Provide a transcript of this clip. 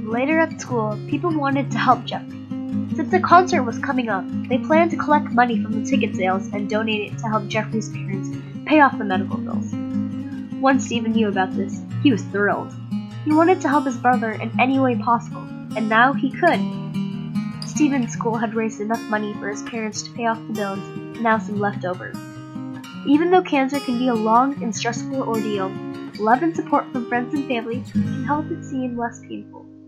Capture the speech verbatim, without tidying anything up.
Later at school, people wanted to help Jeffrey. Since a concert was coming up, they planned to collect money from the ticket sales and donate it to help Jeffrey's parents pay off the medical bills. Once Stephen knew about this, he was thrilled. He wanted to help his brother in any way possible, and now he could. Stephen's school had raised enough money for his parents to pay off the bills, and now some left over. Even though cancer can be a long and stressful ordeal, love and support from friends and family can help it seem less painful.